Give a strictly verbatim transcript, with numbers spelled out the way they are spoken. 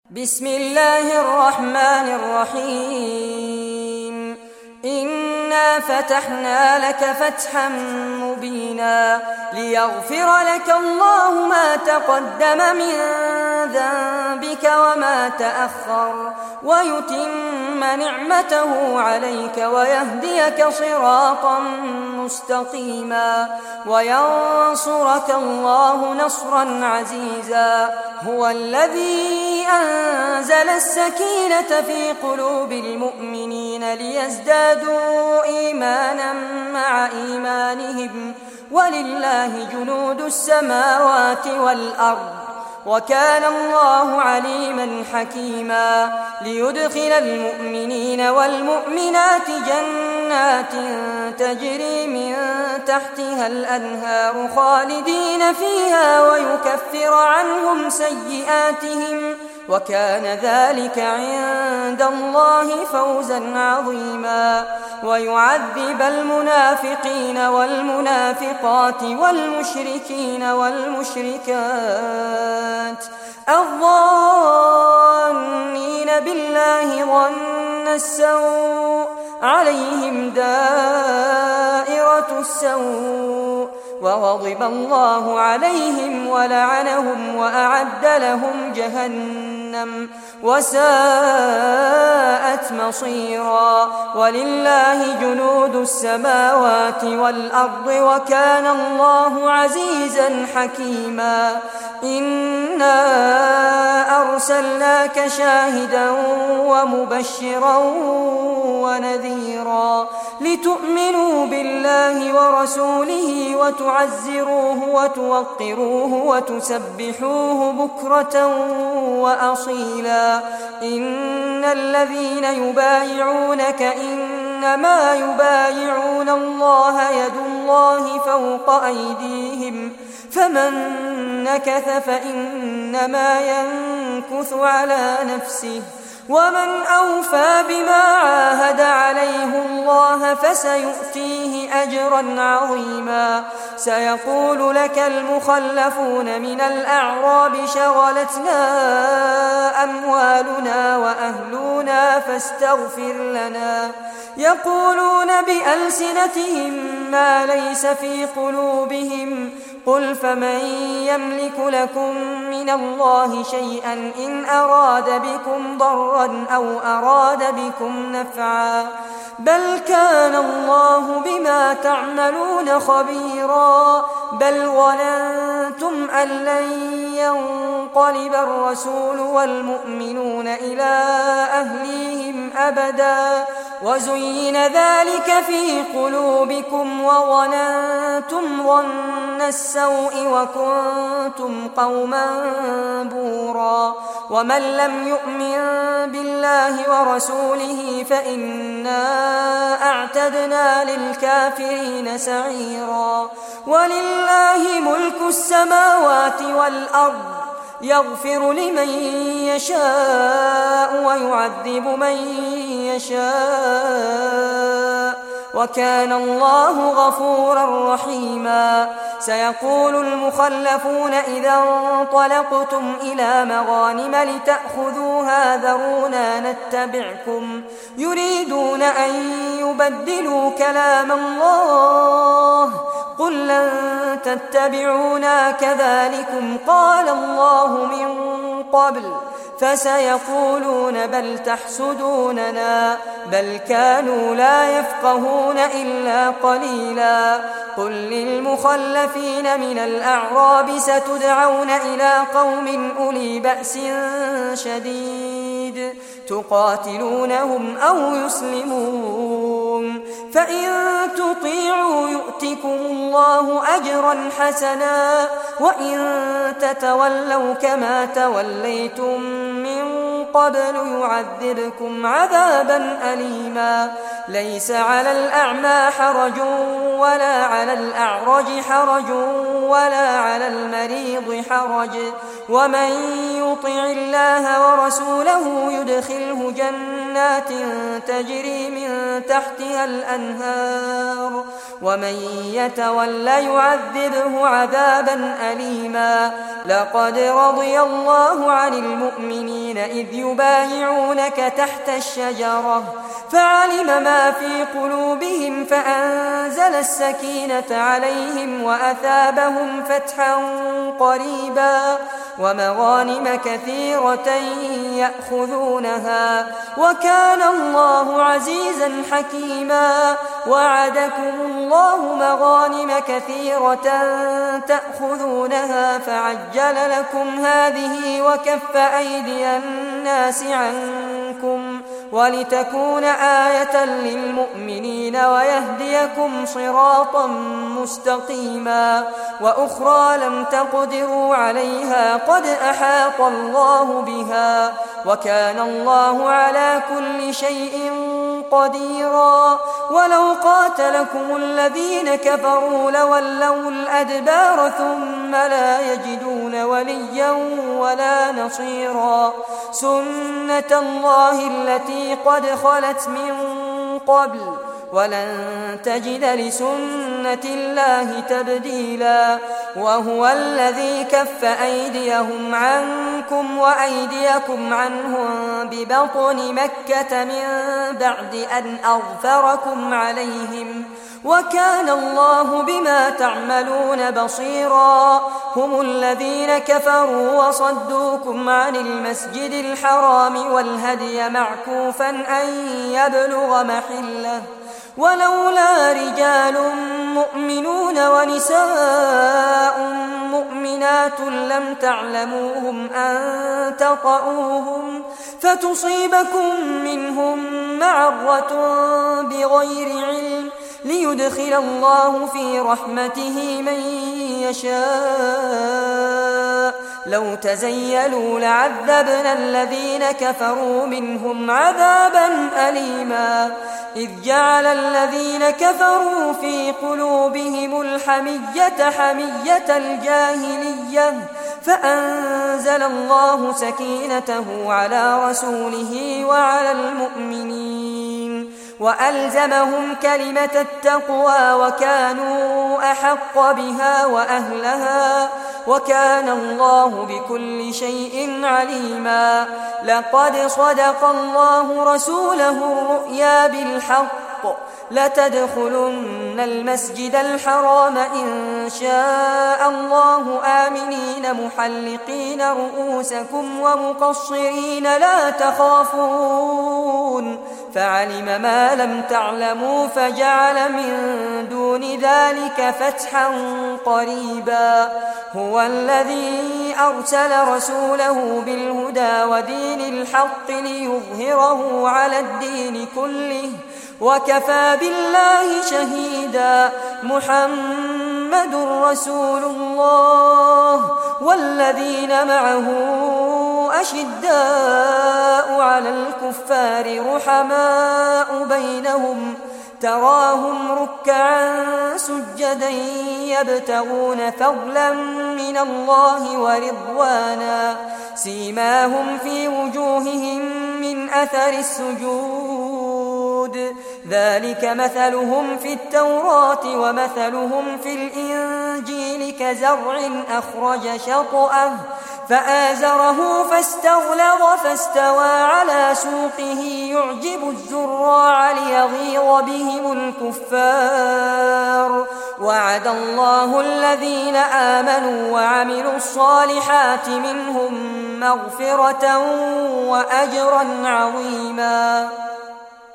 بسم الله الرحمن الرحيم إنا فتحنا لك فتحا مبينا ليغفر لك الله ما تقدم من ذنبك وما تأخر ويتم نعمته عليك ويهديك صراطا مستقيما وينصرك الله نصرا عزيزا هو الذي أنزل السكينة في قلوب المؤمنين ليزدادوا إيمانا مع إيمانهم ولله جنود السماوات والأرض وكان الله عليما حكيما ليدخل المؤمنين والمؤمنات جنات تجري من تحتها الأنهار خالدين فيها ويكفر عنهم سيئاتهم وكان ذلك عند الله فوزا عظيما ويعذب المنافقين والمنافقات والمشركين والمشركات الظانين بالله ظن السوء عليهم دائرة السوء وغضب الله عليهم ولعنهم وأعد لهم جهنم وساءت مصيرا ولله جنود السماوات والأرض وكان الله عزيزا حكيما إنا أرسلناك شاهدا ومبشرا ونذيرا لتؤمنوا بالله ورسوله وتعزروه وتوقروه وتسبحوه بكرة وأصيلا إن الذين يبايعونك إنما يبايعون الله يد الله فوق أيديهم فمن نكث فإنما ينكث على نفسه ومن أوفى بما عاهد عليه الله فسيؤتيه أجرا عظيما سيقول لك المخلفون من الأعراب شغلتنا أموالنا وأهلنا فاستغفر لنا يقولون بألسنتهم ما ليس في قلوبهم قل فمن يملك لكم من الله شيئا إن أراد بكم ضرا أو أراد بكم نفعا بل كان الله بما تعملون خبيرا بل ظننتم أن لن ينقلب الرسول والمؤمنون إلى أهليهم أبدا وزين ذلك في قلوبكم وظننتم ظن السوء وكنتم قوما بورا ومن لم يؤمن بالله ورسوله فإنا أعتدنا للكافرين سعيرا ولله ملك السماوات والأرض يغفر لمن يشاء ويعذب من يشاء وكان الله غفورا رحيما سيقول المخلفون إذا انطلقتم إلى مغانم لتأخذوها ذرونا نتبعكم يريدون أن يبدلوا كلام الله قل لن تتبعونا كذلكم قال الله من قبل فسيقولون بل تحسدوننا بل كانوا لا يفقهون إلا قليلا قل للمخلفين من الأعراب ستدعون إلى قوم أولي بأس شديد تقاتلونهم أو يسلمون فإن تطيعوا يؤتكم الله أجرا حسنا وإن تتولوا كما توليتم من قبل يعذبكم عذابا أليما ليس على الأعمى حرج ولا على الأعرج حرج ولا على المريض حرج ومن يطع الله ورسوله يدخله جنات تجري من تحتها الأنهار ومن يتول يعذبه عذابا أليما. لقد رضي الله عن المؤمنين إذ يبايعونك تحت الشجرة فعلم ما في قلوبهم فأنزل السكينة عليهم وأثابهم فتحا قريبا ومغانم كثيرة يأخذونها وكان الله عزيزا حكيما. وعدكم الله مغانم كثيرة تأخذونها فعجل لكم هذه وكف أيدي الناس عنكم ولتكون آية للمؤمنين ويهديكم صراطا مستقيما. وأخرى لم تقدروا عليها قد أحاط الله بها وكان الله على كل شيء قديرا. ولو قاتلكم الذين كفروا لولوا الأدبار ثم لا يجدون وليا ولا نصيرا. سنة الله التي قد خلت من قبل ولن تجد لسنة الله تبديلا. وهو الذي كف أيديهم عنكم وأيديكم عنهم ببطن مكة من بعد أن أظفركم عليهم وكان الله بما تعملون بصيرا. هم الذين كفروا وصدوكم عن المسجد الحرام والهدي معكوفا أن يبلغ محله ولولا رجال مؤمنون ونساء مؤمنات لم تعلموهم أن تطؤوهم فتصيبكم منهم معرة بغير علم ليدخل الله في رحمته من يشاء. لو تزيلوا لعذبنا الذين كفروا منهم عذابا أليما. إذ جعل الذين كفروا في قلوبهم الحمية حمية الجاهلية فأنزل الله سكينته على رسوله وعلى المؤمنين وألزمهم كلمة التقوى وكانوا أحق بها وأهلها وكان الله بكل شيء عليما. لقد صدق الله رسوله الرؤيا بالحق لتدخلن المسجد الحرام إن شاء الله آمنين محلقين رؤوسكم ومقصرين لا تخافون فعلم ما لم تعلموا فجعل من دون ذلك فتحا قريبا. هو الذي أرسل رسوله بالهدى ودين الحق ليظهره على الدين كله وكفى بالله شهيدا. محمد رسول الله والذين معه أشداء على الكفار رحماء بينهم تراهم ركعا سجدا يبتغون فضلا من الله ورضوانا سيماهم في وجوههم من أثر السجود ذلك مثلهم في التوراة ومثلهم في الإنجيل كزرع أخرج شطأه فآزره فاستغلظ فاستوى على سوقه يعجب الزراع ليغيظ بهم الكفار. وعد الله الذين آمنوا وعملوا الصالحات منهم مغفرة وأجرا عظيما.